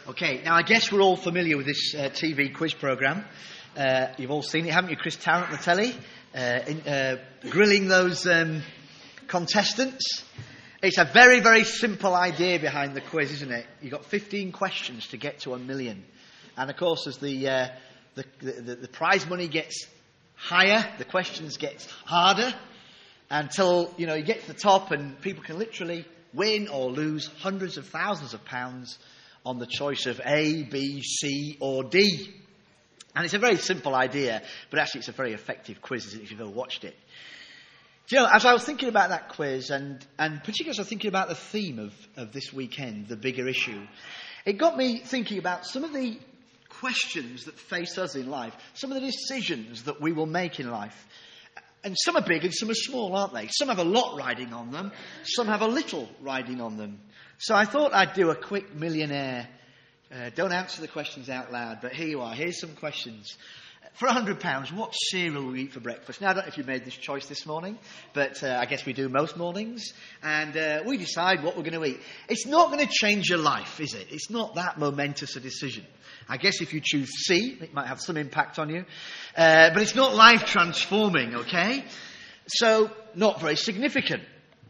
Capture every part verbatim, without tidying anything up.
Okay, now I guess we're all familiar with this uh, T V quiz programme. Uh, you've all seen it, haven't you? Chris Tarrant on the telly, uh, in, uh, grilling those um, contestants. It's a very, very simple idea behind the quiz, isn't it? You've got fifteen questions to get to a million. And of course, as the, uh, the, the, the prize money gets higher, the questions get harder, until, you know, you get to the top and people can literally win or lose hundreds of thousands of pounds on the choice of A, B, C or D. And it's a very simple idea, but actually it's a very effective quiz, isn't it, if you've ever watched it. Do you know, as I was thinking about that quiz, and, and particularly as I was thinking about the theme of, of this weekend, the bigger issue, it got me thinking about some of the questions that face us in life, some of the decisions that we will make in life. And some are big and some are small, aren't they? Some have a lot riding on them, some have a little riding on them. So I thought I'd do a quick millionaire. Uh, don't answer the questions out loud, but here you are. Here's some questions. For one hundred pounds, what cereal will we eat for breakfast? Now, I don't know if you made this choice this morning, but uh, I guess we do most mornings. And uh, we decide what we're going to eat. It's not going to change your life, is it? It's not that momentous a decision. I guess if you choose C, it might have some impact on you. Uh, but it's not life-transforming, okay? So, not very significant.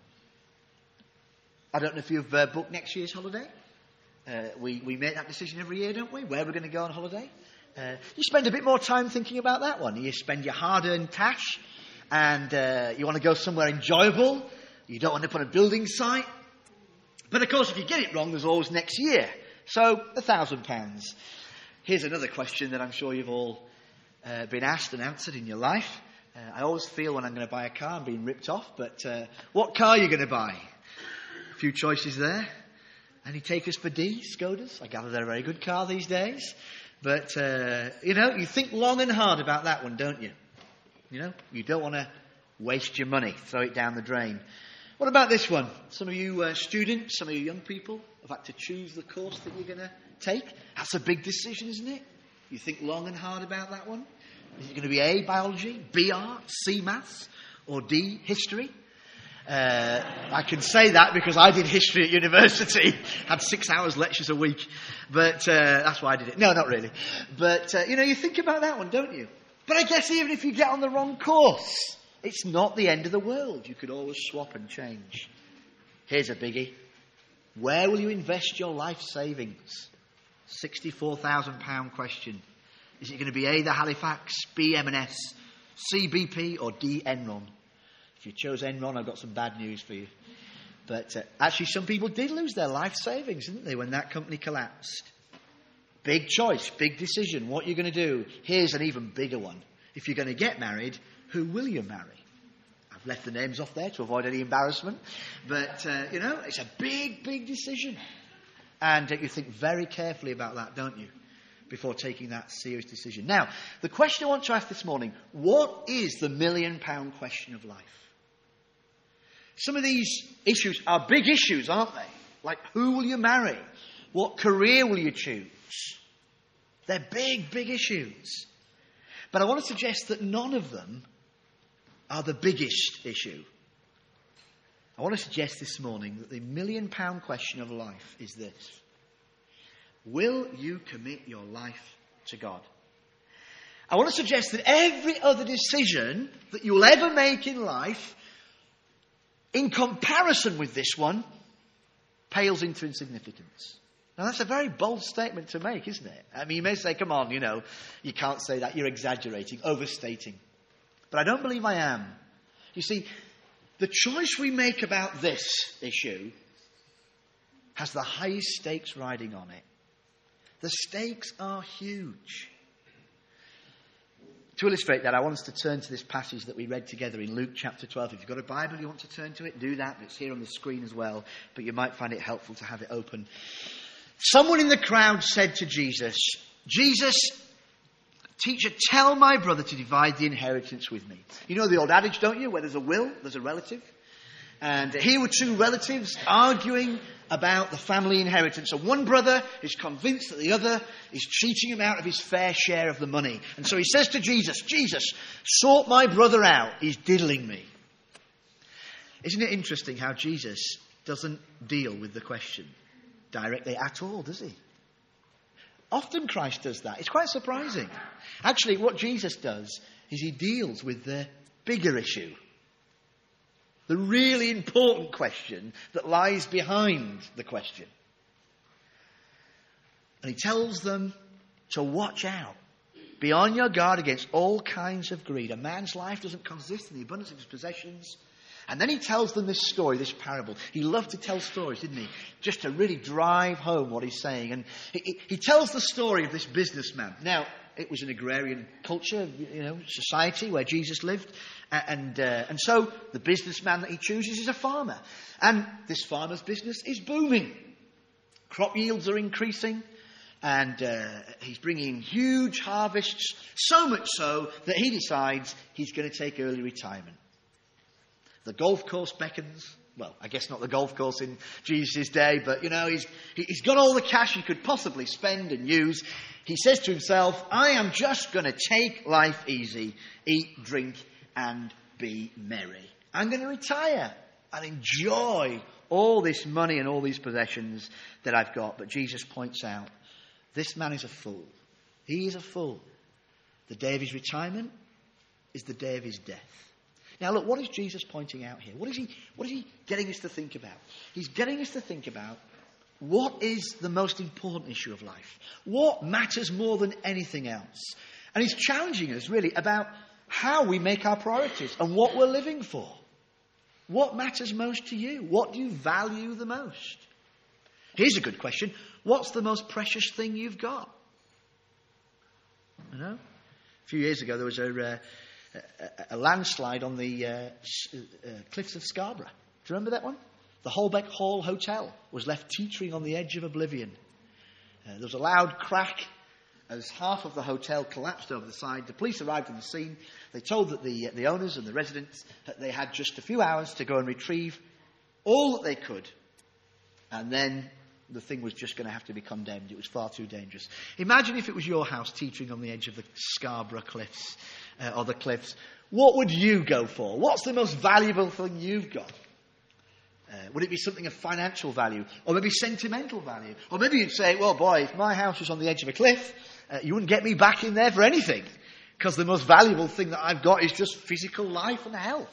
I don't know if you've uh, booked next year's holiday. Uh, we, we make that decision every year, don't we? Where we're going to go on holiday. Uh, you spend a bit more time thinking about that one. You spend your hard-earned cash and uh, you want to go somewhere enjoyable. You don't want to put a building site. But of course, if you get it wrong, there's always next year. So, a thousand pounds. Here's another question that I'm sure you've all uh, been asked and answered in your life. Uh, I always feel when I'm going to buy a car, I'm being ripped off. But uh, what car are you going to buy? A few choices there. Any takers for D, Skodas? I gather they're a very good car these days. But, uh, you know, you think long and hard about that one, don't you? You know, you don't want to waste your money, throw it down the drain. What about this one? Some of you uh, students, some of you young people have had to choose the course that you're going to take. That's a big decision, isn't it? You think long and hard about that one. Is it going to be A, biology, B, art, C, maths, or D, history? Uh, I can say that because I did history at university, had six hours lectures a week, but uh, that's why I did it. No, not really. But, uh, you know, you think about that one, don't you? But I guess even if you get on the wrong course, it's not the end of the world. You could always swap and change. Here's a biggie. Where will you invest your life savings? sixty-four thousand pounds question. Is it going to be A, the Halifax, B, M and S, C, B P, or D, Enron? If you chose Enron, I've got some bad news for you. But uh, actually, some people did lose their life savings, didn't they, when that company collapsed? Big choice, big decision. What are you going to do? Here's an even bigger one. If you're going to get married, who will you marry? I've left the names off there to avoid any embarrassment. But, uh, you know, it's a big, big decision. And uh, you think very carefully about that, don't you? Before taking that serious decision. Now, the question I want to ask this morning, what is the million pound question of life? Some of these issues are big issues, aren't they? Like, who will you marry? What career will you choose? They're big, big issues. But I want to suggest that none of them are the biggest issue. I want to suggest this morning that the million pound question of life is this. Will you commit your life to God? I want to suggest that every other decision that you will ever make in life, in comparison with this one, pales into insignificance. Now, that's a very bold statement to make, isn't it? I mean, you may say, come on, you know, you can't say that. You're exaggerating, overstating. But I don't believe I am. You see, the choice we make about this issue has the highest stakes riding on it. The stakes are huge. To illustrate that, I want us to turn to this passage that we read together in Luke chapter twelve. If you've got a Bible, you want to turn to it, do that. It's here on the screen as well, but you might find it helpful to have it open. Someone in the crowd said to Jesus, Jesus, teacher, tell my brother to divide the inheritance with me. You know the old adage, don't you? Where there's a will, there's a relative. And here were two relatives arguing about the family inheritance. So one brother is convinced that the other is cheating him out of his fair share of the money. And so he says to Jesus, Jesus, sort my brother out. He's diddling me. Isn't it interesting how Jesus doesn't deal with the question directly at all, does he? Often Christ does that. It's quite surprising. Actually, what Jesus does is he deals with the bigger issue. The really important question that lies behind the question. And he tells them to watch out. Be on your guard against all kinds of greed. A man's life doesn't consist in the abundance of his possessions. And then he tells them this story, this parable. He loved to tell stories, didn't he? Just to really drive home what he's saying. And he, he tells the story of this businessman. Now, it was an agrarian culture, you know, society where Jesus lived. And, uh, and so the businessman that he chooses is a farmer. And this farmer's business is booming. Crop yields are increasing. And uh, he's bringing huge harvests, so much so that he decides he's going to take early retirement. The golf course beckons. Well, I guess not the golf course in Jesus' day, but, you know, he's, he's got all the cash he could possibly spend and use. He says to himself, I am just going to take life easy, eat, drink, and be merry. I'm going to retire and enjoy all this money and all these possessions that I've got. But Jesus points out, this man is a fool. He is a fool. The day of his retirement is the day of his death. Now look, what is Jesus pointing out here? What is he, what is he getting us to think about? He's getting us to think about what is the most important issue of life. What matters more than anything else? And he's challenging us really about how we make our priorities and what we're living for. What matters most to you? What do you value the most? Here's a good question. What's the most precious thing you've got? You know? A few years ago there was a... Uh, A, a landslide on the uh, uh, cliffs of Scarborough. Do you remember that one? The Holbeck Hall Hotel was left teetering on the edge of oblivion. Uh, there was a loud crack as half of the hotel collapsed over the side. The police arrived on the scene. They told that the, uh, the owners and the residents that they had just a few hours to go and retrieve all that they could. And then the thing was just going to have to be condemned. It was far too dangerous. Imagine if it was your house teetering on the edge of the Scarborough cliffs. Uh, or the cliffs, what would you go for? What's the most valuable thing you've got? Uh, would it be something of financial value? Or maybe sentimental value? Or maybe you'd say, well, boy, if my house was on the edge of a cliff, uh, you wouldn't get me back in there for anything. Because the most valuable thing that I've got is just physical life and health.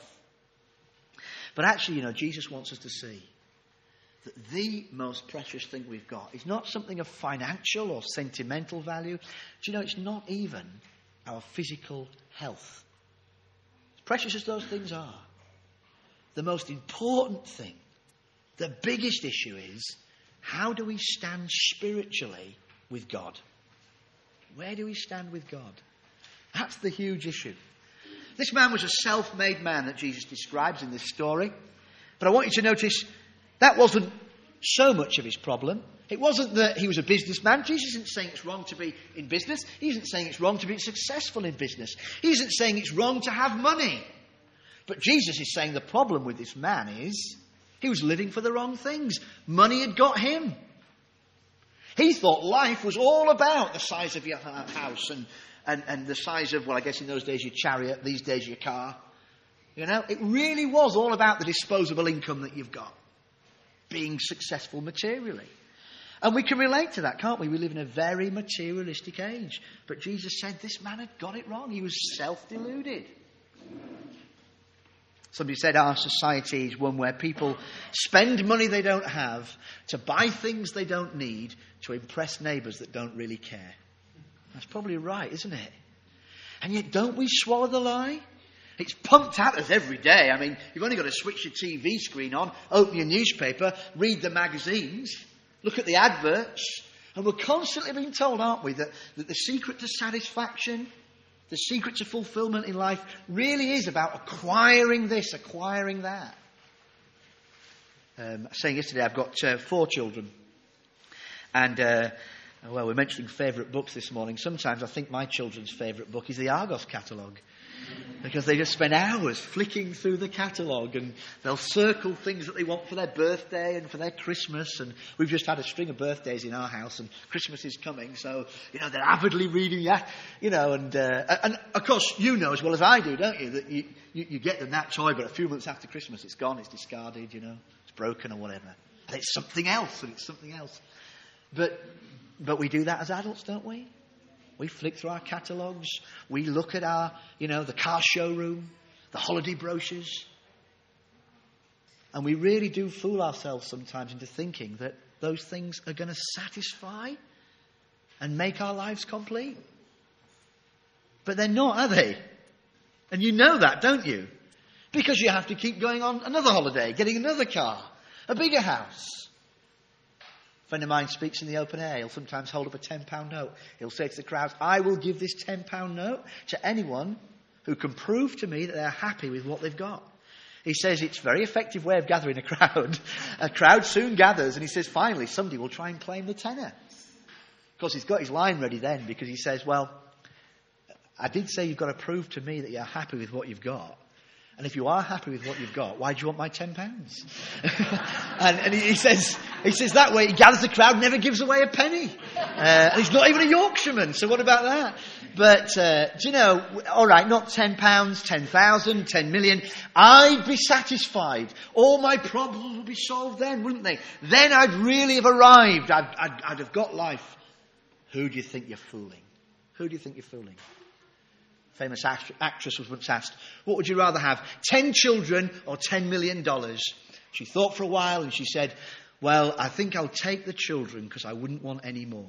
But actually, you know, Jesus wants us to see that the most precious thing we've got is not something of financial or sentimental value. Do you know, it's not even our physical health. As precious as those things are, the most important thing, the biggest issue is, how do we stand spiritually with God? Where do we stand with God? That's the huge issue. This man was a self-made man that Jesus describes in this story. But I want you to notice that wasn't so much of his problem. It wasn't that he was a businessman. Jesus isn't saying it's wrong to be in business. He isn't saying it's wrong to be successful in business. He isn't saying it's wrong to have money. But Jesus is saying the problem with this man is he was living for the wrong things. Money had got him. He thought life was all about the size of your house and, and, and the size of, well, I guess in those days your chariot, these days your car. You know, it really was all about the disposable income that you've got. Being successful materially. And we can relate to that, can't we? We live in a very materialistic age. But Jesus said this man had got it wrong. He was self-deluded. Somebody said our society is one where people spend money they don't have to buy things they don't need to impress neighbours that don't really care. That's probably right, isn't it? And yet don't we swallow the lie? It's pumped at us every day. I mean, you've only got to switch your T V screen on, open your newspaper, read the magazines, look at the adverts, and we're constantly being told, aren't we, that, that the secret to satisfaction, the secret to fulfillment in life really is about acquiring this, acquiring that. Um, I was saying yesterday I've got uh, four children. And, uh, well, we're mentioning favourite books this morning. Sometimes I think my children's favourite book is the Argos catalogue. Because they just spend hours flicking through the catalogue and they'll circle things that they want for their birthday and for their Christmas. And we've just had a string of birthdays in our house and Christmas is coming. So, you know, they're avidly reading that, you know, and, uh, and of course you know as well as I do, don't you, that you, you, you get them that toy, but a few months after Christmas it's gone, it's discarded, you know, it's broken or whatever. And it's something else and it's something else. But, but we do that as adults, don't we? We flick through our catalogues. We look at our, you know, the car showroom, the holiday brochures. And we really do fool ourselves sometimes into thinking that those things are going to satisfy and make our lives complete. But they're not, are they? And you know that, don't you? Because you have to keep going on another holiday, getting another car, a bigger house. A friend of mine speaks in the open air. He'll sometimes hold up a ten pound note. He'll say to the crowd, I will give this ten pound note to anyone who can prove to me that they're happy with what they've got. He says it's a very effective way of gathering a crowd. A crowd soon gathers, and he says, finally, somebody will try and claim the tenner. Of course, he's got his line ready then, because he says, well, I did say you've got to prove to me that you're happy with what you've got. And if you are happy with what you've got, why do you want my ten pounds? and, and he, he says, he says that way, he gathers the crowd, never gives away a penny. Uh, and he's not even a Yorkshireman, so what about that? But, uh, do you know, all right, not ten pounds, ten thousand, ten million. I'd be satisfied. All my problems would be solved then, wouldn't they? Then I'd really have arrived. I'd, I'd, I'd have got life. Who do you think you're fooling? Who do you think you're fooling? Famous act- actress was once asked, what would you rather have, ten children or ten million dollars? She thought for a while and she said, well, I think I'll take the children because I wouldn't want any more.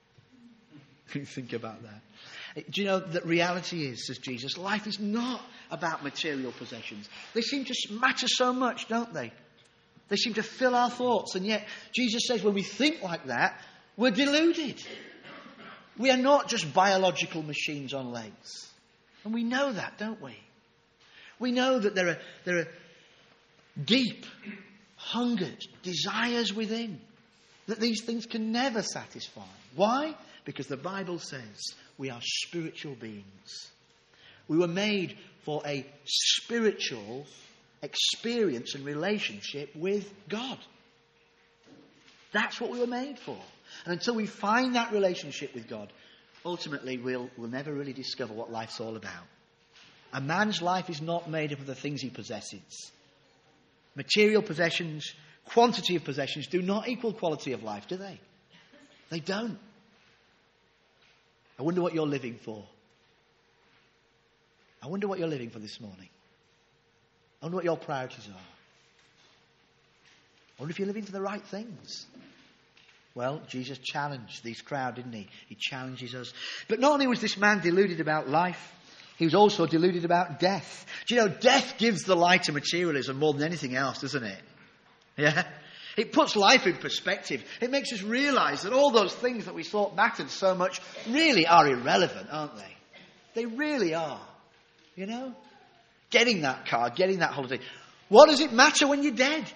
Think about that. Do you know that reality is, says Jesus, life is not about material possessions. They seem to matter so much, don't they? They seem to fill our thoughts. And yet, Jesus says when we think like that, we're deluded. We are not just biological machines on legs. And we know that, don't we? We know that there are, there are deep, hungered desires within. That these things can never satisfy. Why? Because the Bible says we are spiritual beings. We were made for a spiritual experience and relationship with God. That's what we were made for. And until we find that relationship with God, ultimately we'll, we'll never really discover what life's all about. A man's life is not made up of the things he possesses. Material possessions, quantity of possessions do not equal quality of life, do they? They don't. I wonder what you're living for. I wonder what you're living for this morning. I wonder what your priorities are. I wonder if you're living for the right things. Well, Jesus challenged this crowd, didn't he? He challenges us. But not only was this man deluded about life, he was also deluded about death. Do you know, death gives the lie to materialism more than anything else, doesn't it? Yeah? It puts life in perspective. It makes us realise that all those things that we thought mattered so much really are irrelevant, aren't they? They really are. You know? Getting that car, getting that holiday. What does it matter when you're dead?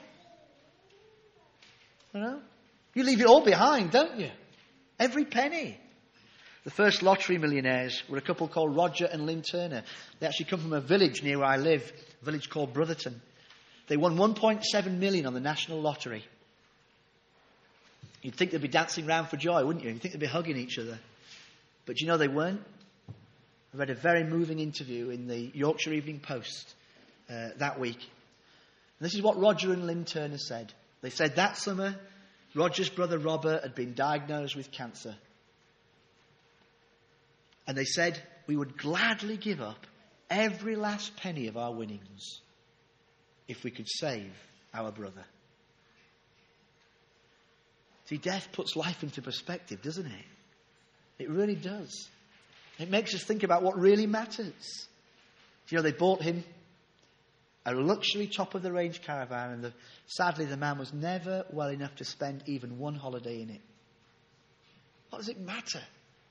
You know? You leave it all behind, don't you? Every penny. The first lottery millionaires were a couple called Roger and Lynn Turner. They actually come from a village near where I live, a village called Brotherton. They won one point seven million on the national lottery. You'd think they'd be dancing round for joy, wouldn't you? You'd think they'd be hugging each other. But do you know they weren't? I read a very moving interview in the Yorkshire Evening Post uh, that week. And this is what Roger and Lynn Turner said. They said that summer, Roger's brother Robert had been diagnosed with cancer. And they said, we would gladly give up every last penny of our winnings if we could save our brother. See, death puts life into perspective, doesn't it? It really does. It makes us think about what really matters. You know, they bought him a luxury top-of-the-range caravan, and the, sadly the man was never well enough to spend even one holiday in it. What does it matter?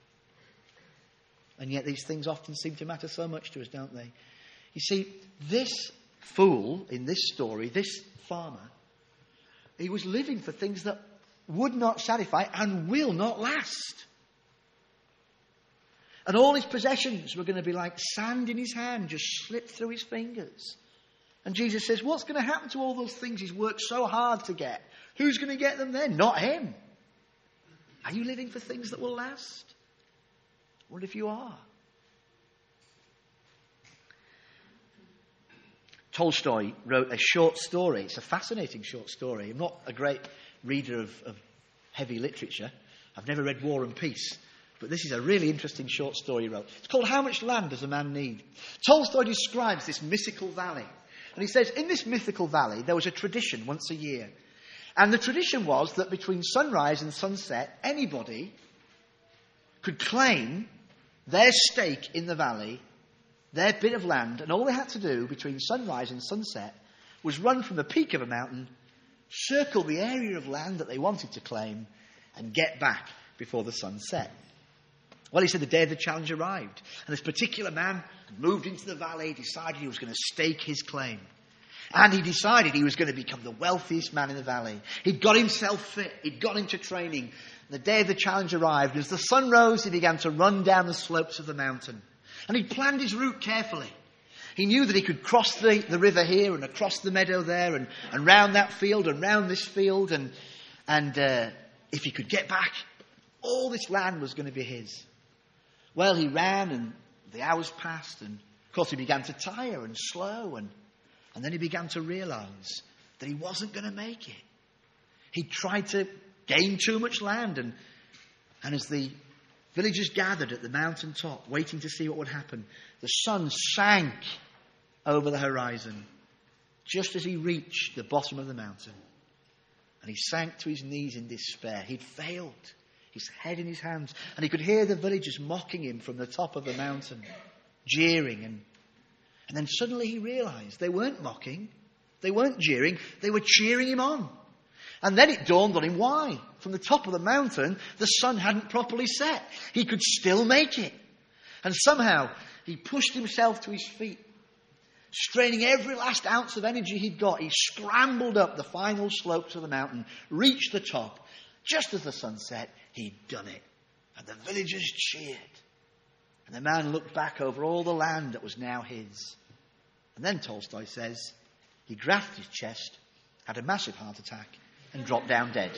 And yet these things often seem to matter so much to us, don't they? You see, this fool in this story, this farmer, he was living for things that would not satisfy and will not last. And all his possessions were going to be like sand in his hand, just slipped through his fingers. And Jesus says, what's going to happen to all those things he's worked so hard to get? Who's going to get them then? Not him. Are you living for things that will last? What if you are? Tolstoy wrote a short story. It's a fascinating short story. I'm not a great reader of, of heavy literature. I've never read War and Peace, but this is a really interesting short story he wrote. It's called How Much Land Does a Man Need? Tolstoy describes this mythical valley. And he says, in this mythical valley, there was a tradition once a year. And the tradition was that between sunrise and sunset, anybody could claim their stake in the valley, their bit of land, and all they had to do between sunrise and sunset was run from the peak of a mountain, circle the area of land that they wanted to claim, and get back before the sun set. Well, he said the day of the challenge arrived, and this particular man moved into the valley, decided he was going to stake his claim. And he decided he was going to become the wealthiest man in the valley. He'd got himself fit, he'd got into training. The day of the challenge arrived. As the sun rose, he began to run down the slopes of the mountain. And he'd planned his route carefully. He knew that he could cross the, the river here and across the meadow there and, and round that field and round this field. And, and uh, if he could get back, all this land was going to be his. Well, he ran and the hours passed. And, of course, he began to tire and slow. And, and then he began to realise that he wasn't going to make it. He tried to gain too much land. And, and as the villagers gathered at the mountain top, waiting to see what would happen, the sun sank over the horizon just as he reached the bottom of the mountain. And he sank to his knees in despair. He'd failed, his head in his hands. And he could hear the villagers mocking him from the top of the mountain, jeering. And, and then suddenly he realised they weren't mocking, they weren't jeering, they were cheering him on. And then it dawned on him why. From the top of the mountain, the sun hadn't properly set. He could still make it. And somehow, he pushed himself to his feet. Straining every last ounce of energy he'd got, he scrambled up the final slopes of the mountain, reached the top. Just as the sun set, he'd done it. And the villagers cheered. And the man looked back over all the land that was now his. And then, Tolstoy says, he grasped his chest, had a massive heart attack, and dropped down dead.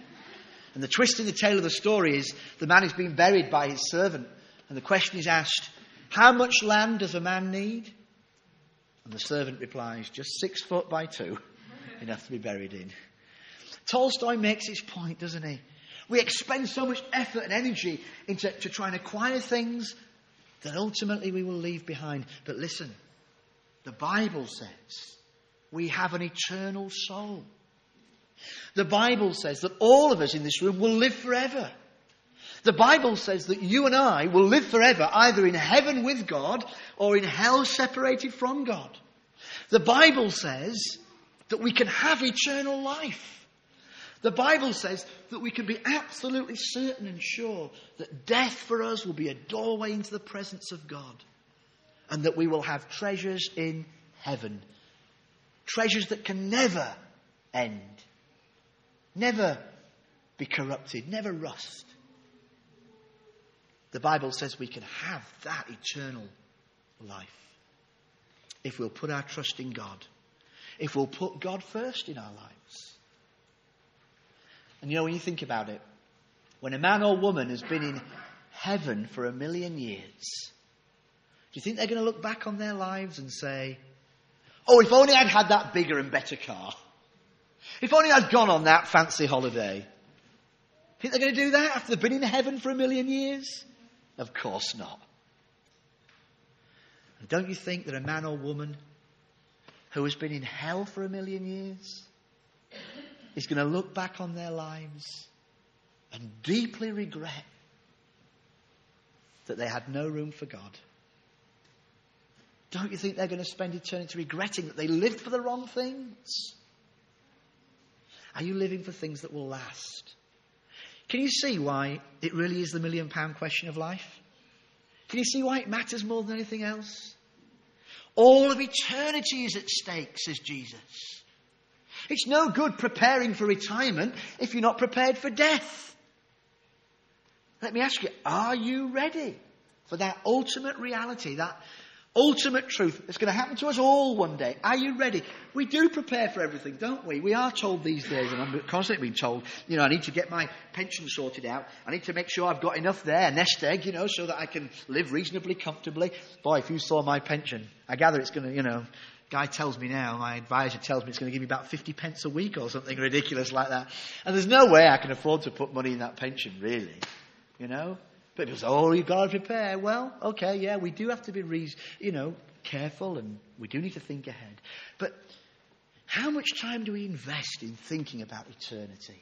And the twist in the tale of the story is the man is being buried by his servant. And the question is asked, how much land does a man need? And the servant replies, just six foot by two, enough to be buried in. Tolstoy makes his point, doesn't he? We expend so much effort and energy into to try and acquire things that ultimately we will leave behind. But listen, the Bible says we have an eternal soul. The Bible says that all of us in this room will live forever. The Bible says that you and I will live forever either in heaven with God or in hell separated from God. The Bible says that we can have eternal life. The Bible says that we can be absolutely certain and sure that death for us will be a doorway into the presence of God. And that we will have treasures in heaven. Treasures that can never end. Never be corrupted, never rust. The Bible says we can have that eternal life if we'll put our trust in God, if we'll put God first in our lives. And you know, when you think about it, when a man or woman has been in heaven for a million years, do you think they're going to look back on their lives and say, oh, if only I'd had that bigger and better car. If only I'd gone on that fancy holiday. Think they're going to do that after they've been in heaven for a million years? Of course not. And don't you think that a man or woman who has been in hell for a million years is going to look back on their lives and deeply regret that they had no room for God? Don't you think they're going to spend eternity regretting that they lived for the wrong things? Are you living for things that will last? Can you see why it really is the million pound question of life? Can you see why it matters more than anything else? All of eternity is at stake, says Jesus. It's no good preparing for retirement if you're not prepared for death. Let me ask you, are you ready for that ultimate reality, that ultimate truth that's going to happen to us all one day? Are you ready? We do prepare for everything, don't we? We are told these days, and I'm constantly being told, you know, I need to get my pension sorted out. I need to make sure I've got enough there, nest egg, you know, so that I can live reasonably comfortably. Boy, if you saw my pension, I gather it's going to, you know, Guy tells me now, my advisor tells me it's going to give me about fifty pence a week or something ridiculous like that. And there's no way I can afford to put money in that pension, really. You know? But people say, oh, you've got to prepare. Well, okay, yeah, we do have to be, re- you know, careful, and we do need to think ahead. But how much time do we invest in thinking about eternity?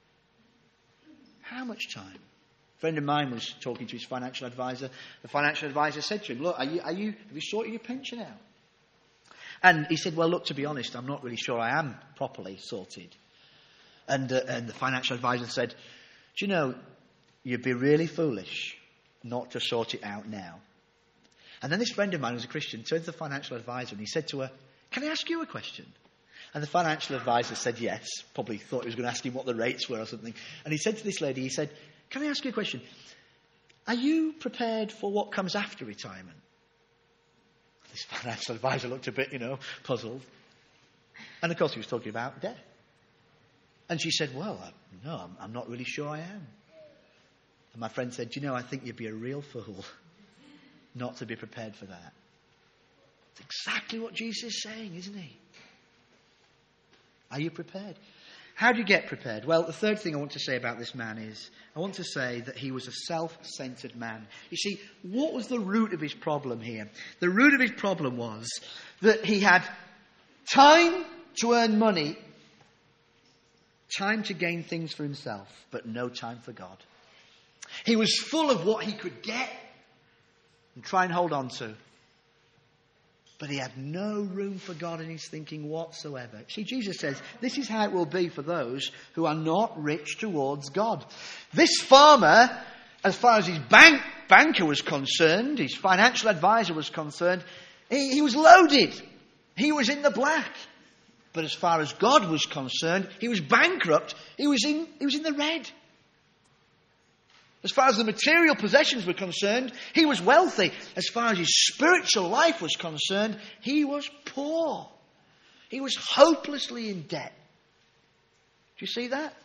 How much time? A friend of mine was talking to his financial advisor. The financial advisor said to him, look, are you, are you, have you sorted your pension out? And he said, well, look, to be honest, I'm not really sure I am properly sorted. And, uh, and the financial advisor said, do you know, you'd be really foolish not to sort it out now. And then this friend of mine who's a Christian turned to the financial advisor and he said to her, can I ask you a question? And the financial advisor said yes, probably thought he was going to ask him what the rates were or something. And he said to this lady, he said, can I ask you a question? Are you prepared for what comes after retirement? This financial advisor looked a bit, you know, puzzled. And of course he was talking about death. And she said, well, uh, no, I'm, I'm not really sure I am. And my friend said, do you know, I think you'd be a real fool not to be prepared for that. It's exactly what Jesus is saying, isn't he? Are you prepared? How do you get prepared? Well, the third thing I want to say about this man is, I want to say that he was a self-centered man. You see, what was the root of his problem here? The root of his problem was that he had time to earn money, time to gain things for himself, but no time for God. He was full of what he could get and try and hold on to. But he had no room for God in his thinking whatsoever. See, Jesus says, this is how it will be for those who are not rich towards God. This farmer, as far as his bank banker was concerned, his financial advisor was concerned, he, he was loaded. He was in the black. But as far as God was concerned, he was bankrupt. He was in, he was in the red. As far as the material possessions were concerned, he was wealthy. As far as his spiritual life was concerned, he was poor. He was hopelessly in debt. Do you see that?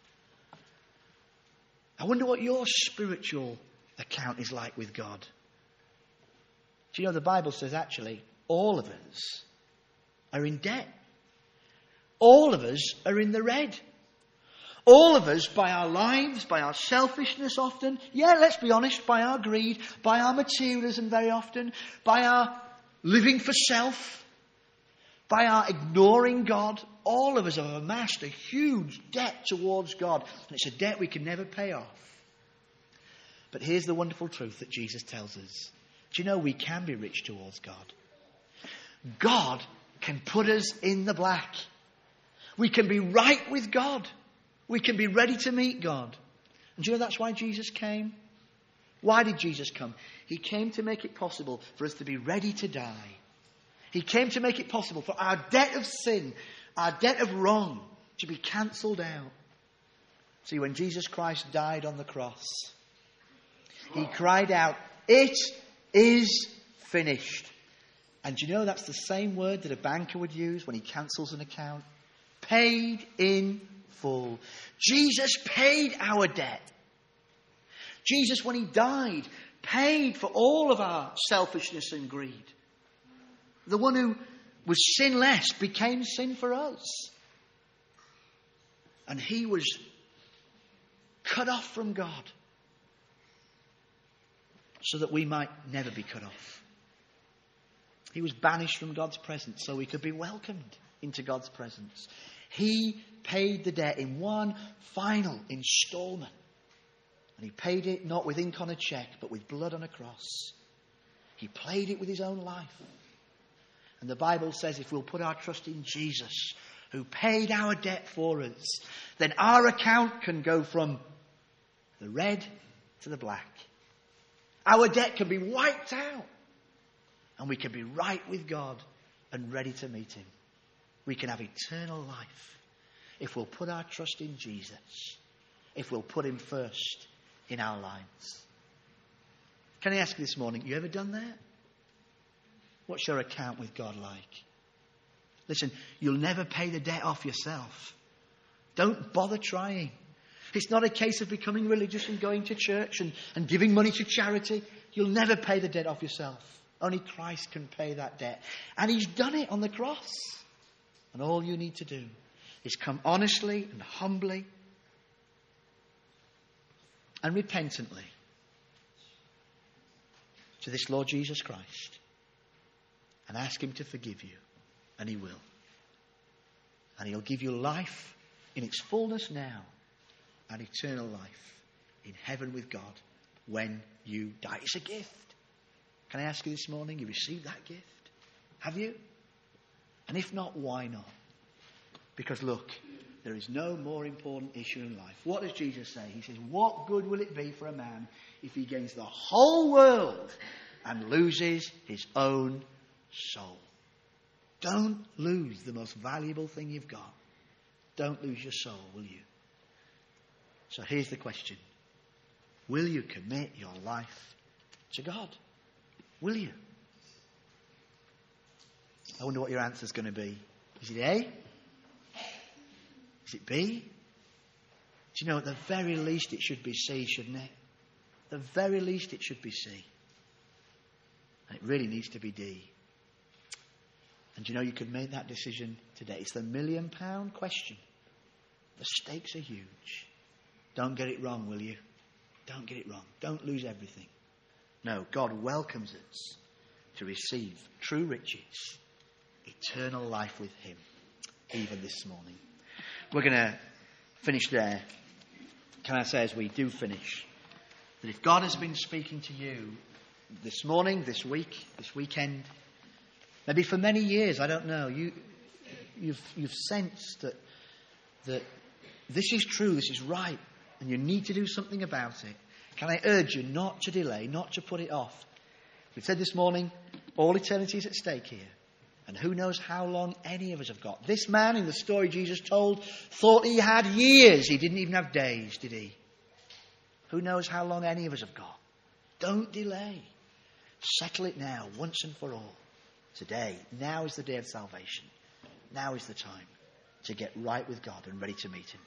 I wonder what your spiritual account is like with God. Do you know the Bible says actually all of us are in debt. All of us are in the red. All of us, by our lives, by our selfishness often, yeah, let's be honest, by our greed, by our materialism very often, by our living for self, by our ignoring God, all of us have amassed a huge debt towards God. And it's a debt we can never pay off. But here's the wonderful truth that Jesus tells us. Do you know we can be rich towards God? God can put us in the black. We can be right with God. We can be ready to meet God. And do you know that's why Jesus came? Why did Jesus come? He came to make it possible for us to be ready to die. He came to make it possible for our debt of sin, our debt of wrong, to be cancelled out. See, when Jesus Christ died on the cross, he cried out, "It is finished." And do you know that's the same word that a banker would use when he cancels an account? Paid in full. Jesus paid our debt. Jesus, when he died, paid for all of our selfishness and greed. The one who was sinless became sin for us. And he was cut off from God so that we might never be cut off. He was banished from God's presence so we could be welcomed into God's presence. He paid the debt in one final installment. And he paid it not with ink on a cheque, but with blood on a cross. He paid it with his own life. And the Bible says if we'll put our trust in Jesus, who paid our debt for us, then our account can go from the red to the black. Our debt can be wiped out. And we can be right with God and ready to meet him. We can have eternal life if we'll put our trust in Jesus, if we'll put him first in our lives. Can I ask you this morning, you ever done that? What's your account with God like? Listen, you'll never pay the debt off yourself. Don't bother trying. It's not a case of becoming religious and going to church and, and giving money to charity. You'll never pay the debt off yourself. Only Christ can pay that debt. And he's done it on the cross. And all you need to do is come honestly and humbly and repentantly to this Lord Jesus Christ and ask him to forgive you. And he will. And he'll give you life in its fullness now and eternal life in heaven with God when you die. It's a gift. Can I ask you this morning, you received that gift? Have you? And if not, why not? Because look, there is no more important issue in life. What does Jesus say? He says, what good will it be for a man if he gains the whole world and loses his own soul? Don't lose the most valuable thing you've got. Don't lose your soul, will you? So here's the question. Will you commit your life to God? Will you? I wonder what your answer is going to be. Is it A? Is it B? Do you know, at the very least it should be C, shouldn't it? At the very least it should be C. And it really needs to be D. And you know, you could make that decision today. It's the million pound question. The stakes are huge. Don't get it wrong, will you? Don't get it wrong. Don't lose everything. No, God welcomes us to receive true riches, eternal life with him, even this morning. We're going to finish there. Can I say, as we do finish, that if God has been speaking to you this morning, this week, this weekend, maybe for many years, I don't know, you, you've, you've sensed that, that this is true, this is right, and you need to do something about it. Can I urge you not to delay, not to put it off? We've said this morning, all eternity is at stake here. And who knows how long any of us have got. This man in the story Jesus told thought he had years. He didn't even have days, did he? Who knows how long any of us have got. Don't delay. Settle it now, once and for all. Today, now is the day of salvation. Now is the time to get right with God and ready to meet him.